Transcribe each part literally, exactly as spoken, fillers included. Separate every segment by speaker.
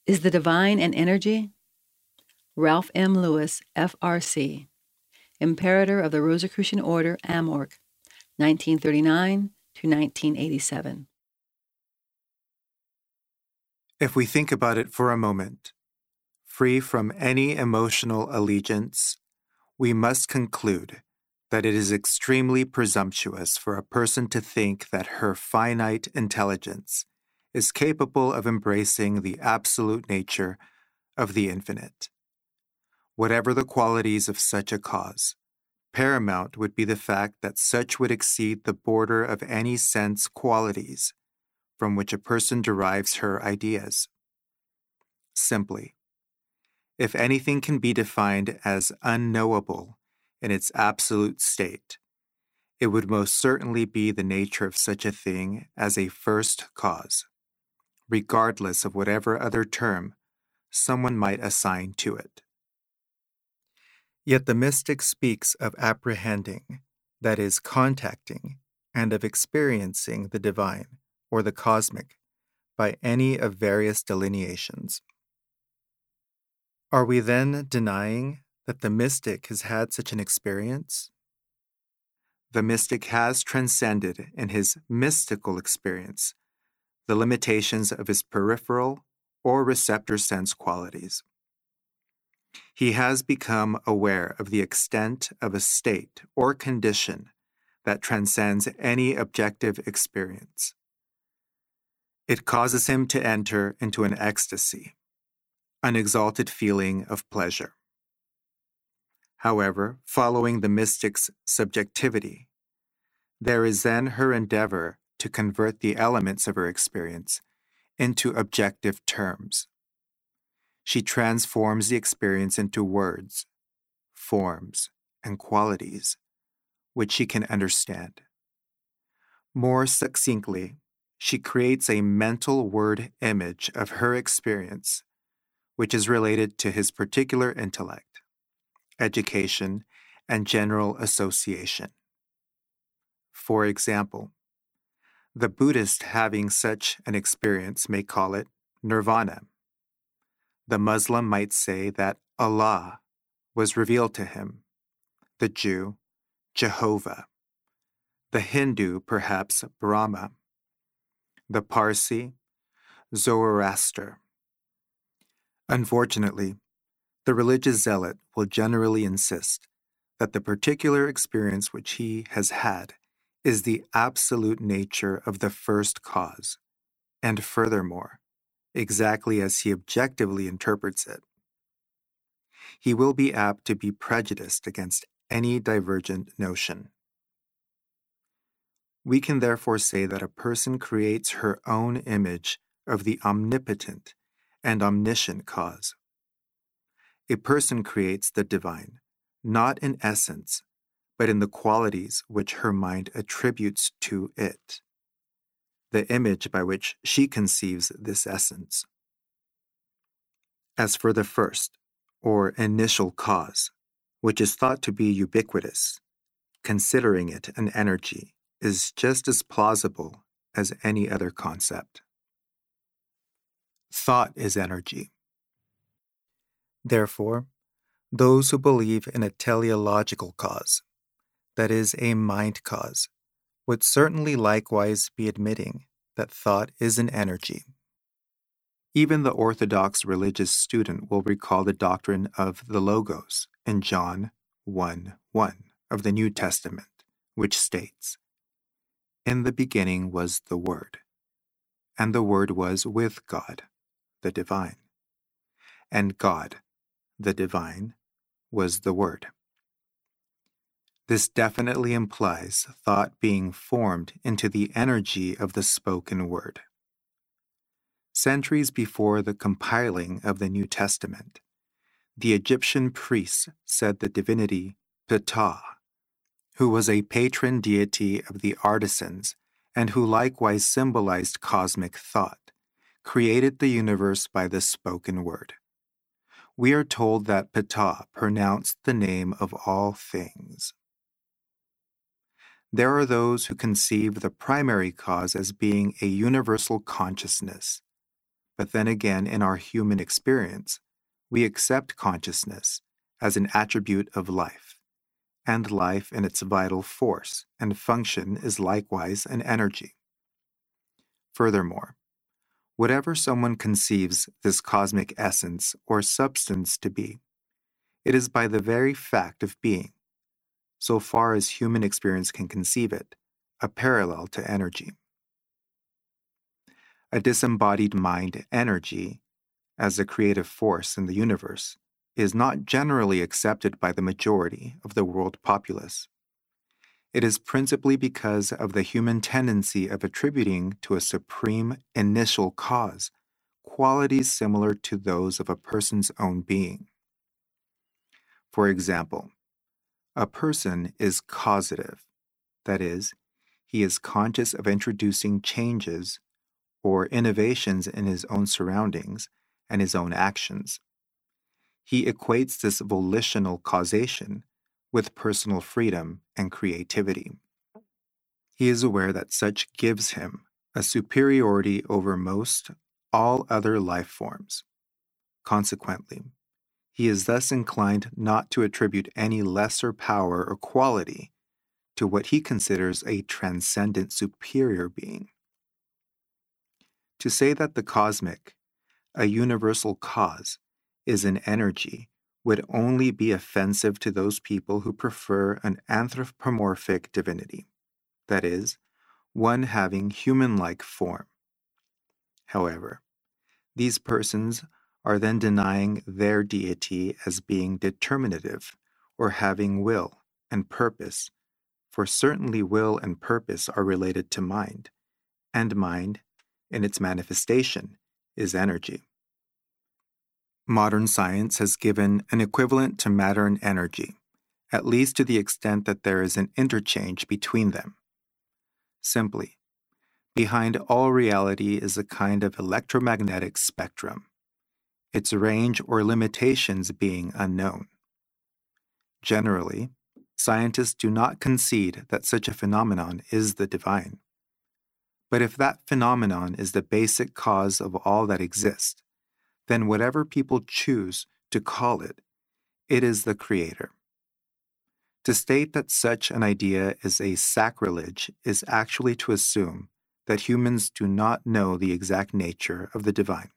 Speaker 1: Is the divine an energy? Ralph M. Lewis, F R C, Imperator of the Rosicrucian Order, Amorc, nineteen thirty-nine to nineteen eighty-seven.
Speaker 2: If we think about it for a moment, free from any emotional allegiance, we must conclude that it is extremely presumptuous for a person to think that her finite intelligence is capable of embracing the absolute nature of the infinite. Whatever the qualities of such a cause, paramount would be the fact that such would exceed the border of any sense qualities from which a person derives her ideas. Simply, if anything can be defined as unknowable in its absolute state, it would most certainly be the nature of such a thing as a first cause, regardless of whatever other term someone might assign to it. Yet the mystic speaks of apprehending, that is, contacting, and of experiencing the divine, or the cosmic, by any of various delineations. Are we then denying that the mystic has had such an experience? The mystic has transcended in his mystical experience the limitations of his peripheral or receptor sense qualities. He has become aware of the extent of a state or condition that transcends any objective experience. It causes him to enter into an ecstasy, an exalted feeling of pleasure. However, following the mystic's subjectivity, there is then her endeavor to convert the elements of her experience into objective terms. She transforms the experience into words, forms, and qualities, which she can understand. More succinctly, she creates a mental word image of her experience, which is related to his particular intellect, education, and general association. For example, the Buddhist having such an experience may call it nirvana. The Muslim might say that Allah was revealed to him, the Jew, Jehovah, the Hindu, perhaps Brahma, the Parsi, Zoroaster. Unfortunately, the religious zealot will generally insist that the particular experience which he has had is the absolute nature of the first cause, and furthermore, exactly as he objectively interprets it. He will be apt to be prejudiced against any divergent notion. We can therefore say that a person creates her own image of the omnipotent and omniscient cause. A person creates the divine, not in essence, but in the qualities which her mind attributes to it, the image by which she conceives this essence. As for the first, or initial cause, which is thought to be ubiquitous, considering it an energy is just as plausible as any other concept. Thought is energy. Therefore, those who believe in a teleological cause, that is, a mind cause, would certainly likewise be admitting that thought is an energy. Even the orthodox religious student will recall the doctrine of the Logos in John one one of the New Testament, which states, "In the beginning was the Word, and the Word was with God, the divine, and God, the divine, was the Word." This definitely implies thought being formed into the energy of the spoken word. Centuries before the compiling of the New Testament, the Egyptian priests said the divinity Ptah, who was a patron deity of the artisans and who likewise symbolized cosmic thought, created the universe by the spoken word. We are told that Ptah pronounced the name of all things. There are those who conceive the primary cause as being a universal consciousness, But then again, in our human experience, we accept consciousness as an attribute of life, and life in its vital force and function is likewise an energy. Furthermore, whatever someone conceives this cosmic essence or substance to be, it is by the very fact of being, so far as human experience can conceive it, a parallel to energy. A disembodied mind energy, as a creative force in the universe, is not generally accepted by the majority of the world populace. It is principally because of the human tendency of attributing to a supreme initial cause qualities similar to those of a person's own being. For example, a person is causative, that is, he is conscious of introducing changes or innovations in his own surroundings and his own actions. He equates this volitional causation with personal freedom and creativity. He is aware that such gives him a superiority over most all other life forms. Consequently, he is thus inclined not to attribute any lesser power or quality to what he considers a transcendent superior being. To say that the cosmic, a universal cause, is an energy would only be offensive to those people who prefer an anthropomorphic divinity, that is, one having human-like form. However, these persons are then denying their deity as being determinative or having will and purpose, for certainly will and purpose are related to mind, and mind, in its manifestation, is energy. Modern science has given an equivalent to matter and energy, at least to the extent that there is an interchange between them. Simply, behind all reality is a kind of electromagnetic spectrum, its range or limitations being unknown. Generally, scientists do not concede that such a phenomenon is the divine. But if that phenomenon is the basic cause of all that exists, then whatever people choose to call it, it is the Creator. To state that such an idea is a sacrilege is actually to assume that humans do not know the exact nature of the divine.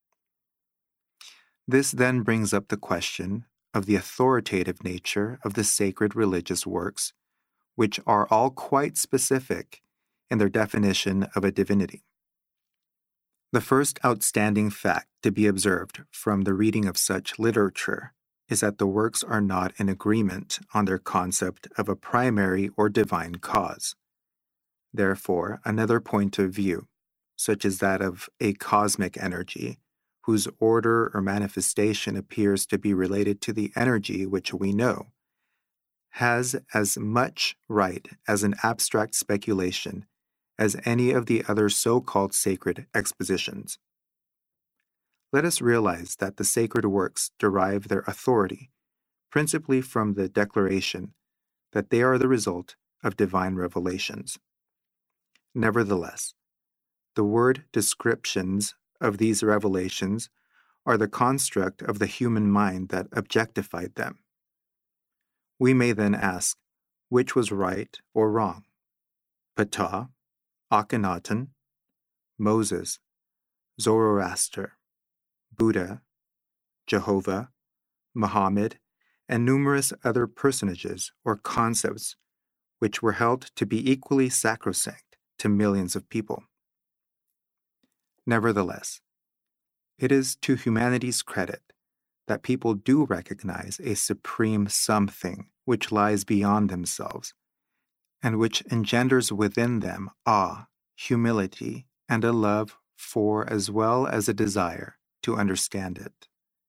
Speaker 2: This then brings up the question of the authoritative nature of the sacred religious works, which are all quite specific in their definition of a divinity. The first outstanding fact to be observed from the reading of such literature is that the works are not in agreement on their concept of a primary or divine cause. Therefore, another point of view, such as that of a cosmic energy, whose order or manifestation appears to be related to the energy which we know, has as much right as an abstract speculation as any of the other so-called sacred expositions. Let us realize that the sacred works derive their authority principally from the declaration that they are the result of divine revelations. Nevertheless, the word descriptions of these revelations are the construct of the human mind that objectified them. We may then ask, which was right or wrong? Ptah, Akhenaten, Moses, Zoroaster, Buddha, Jehovah, Muhammad, and numerous other personages or concepts which were held to be equally sacrosanct to millions of people. Nevertheless, it is to humanity's credit that people do recognize a supreme something which lies beyond themselves, and which engenders within them awe, humility, and a love for as well as a desire to understand it.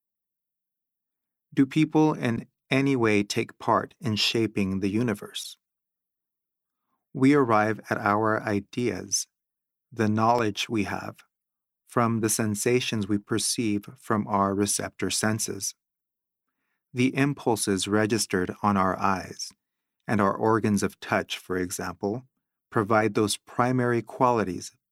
Speaker 2: Do people in any way take part in shaping the universe? We arrive at our ideas, the knowledge we have, from the sensations we perceive from our receptor senses. The impulses registered on our eyes, and our organs of touch, for example, provide those primary qualities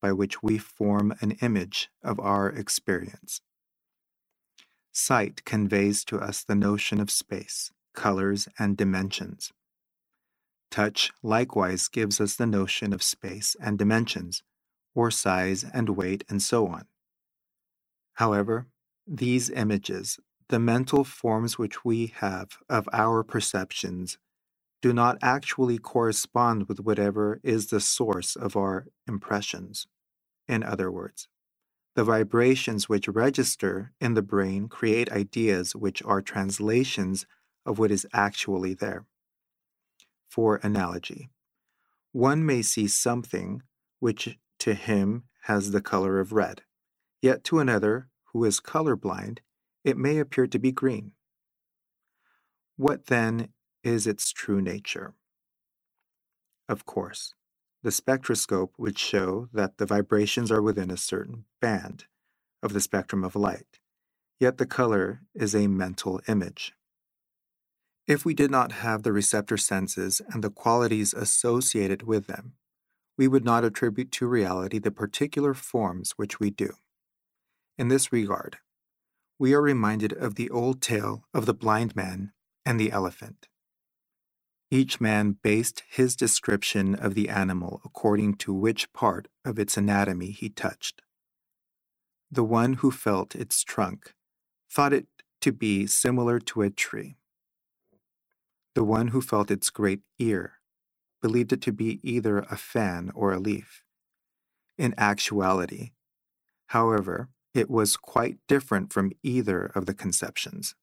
Speaker 2: by which we form an image of our experience. Sight conveys to us the notion of space, colors, and dimensions. Touch likewise gives us the notion of space and dimensions, or size and weight, and so on. However, these images, the mental forms which we have of our perceptions, do not actually correspond with whatever is the source of our impressions. In other words, the vibrations which register in the brain create ideas which are translations of what is actually there. For analogy, one may see something which to him has the color of red, yet to another who is colorblind, it may appear to be green. What then is its true nature? Of course, the spectroscope would show that the vibrations are within a certain band of the spectrum of light, yet the color is a mental image. If we did not have the receptor senses and the qualities associated with them, we would not attribute to reality the particular forms which we do. In this regard, we are reminded of the old tale of the blind man and the elephant. Each man based his description of the animal according to which part of its anatomy he touched. The one who felt its trunk thought it to be similar to a tree. The one who felt its great ear believed it to be either a fan or a leaf. In actuality, however, it was quite different from either of the conceptions.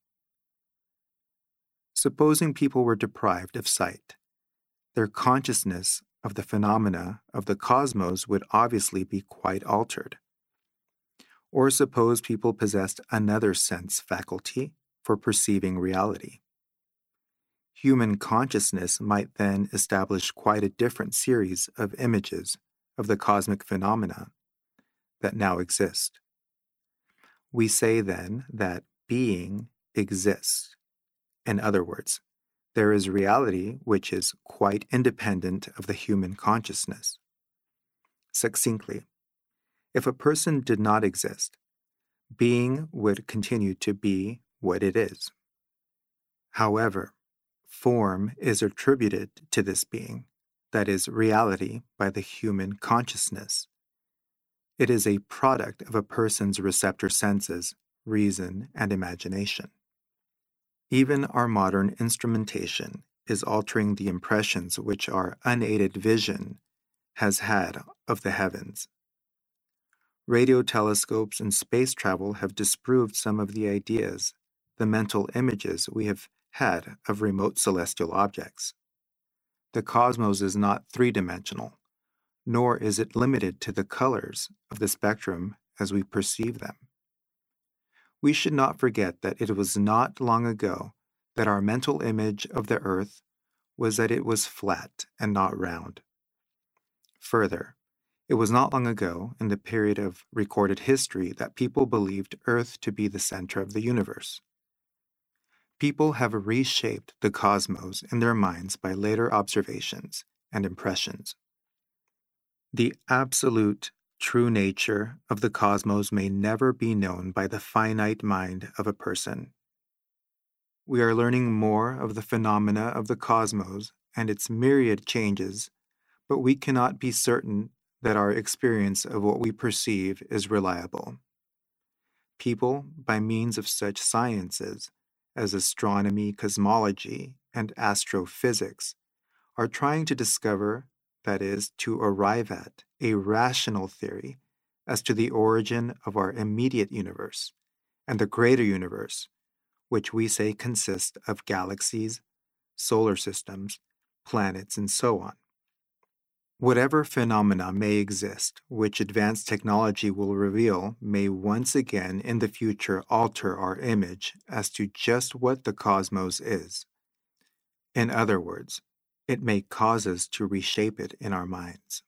Speaker 2: Supposing people were deprived of sight, their consciousness of the phenomena of the cosmos would obviously be quite altered. Or suppose people possessed another sense faculty for perceiving reality. Human consciousness might then establish quite a different series of images of the cosmic phenomena that now exist. We say then that being exists. In other words, there is reality which is quite independent of the human consciousness. Succinctly, if a person did not exist, being would continue to be what it is. However, form is attributed to this being, that is, reality, by the human consciousness. It is a product of a person's receptor senses, reason, and imagination. Even our modern instrumentation is altering the impressions which our unaided vision has had of the heavens. Radio telescopes and space travel have disproved some of the ideas, the mental images we have had of remote celestial objects. The cosmos is not three-dimensional, nor is it limited to the colors of the spectrum as we perceive them. We should not forget that it was not long ago that our mental image of the earth was that it was flat and not round. Further, it was not long ago, in the period of recorded history, that people believed Earth to be the center of the universe. People have reshaped the cosmos in their minds by later observations and impressions. The absolute true nature of the cosmos may never be known by the finite mind of a person. We are learning more of the phenomena of the cosmos and its myriad changes, but we cannot be certain that our experience of what we perceive is reliable. People, by means of such sciences as astronomy, cosmology, and astrophysics, are trying to discover, that is, to arrive at, a rational theory as to the origin of our immediate universe and the greater universe, which we say consists of galaxies, solar systems, planets, and so on. Whatever phenomena may exist, which advanced technology will reveal, may once again in the future alter our image as to just what the cosmos is. In other words, it may cause us to reshape it in our minds.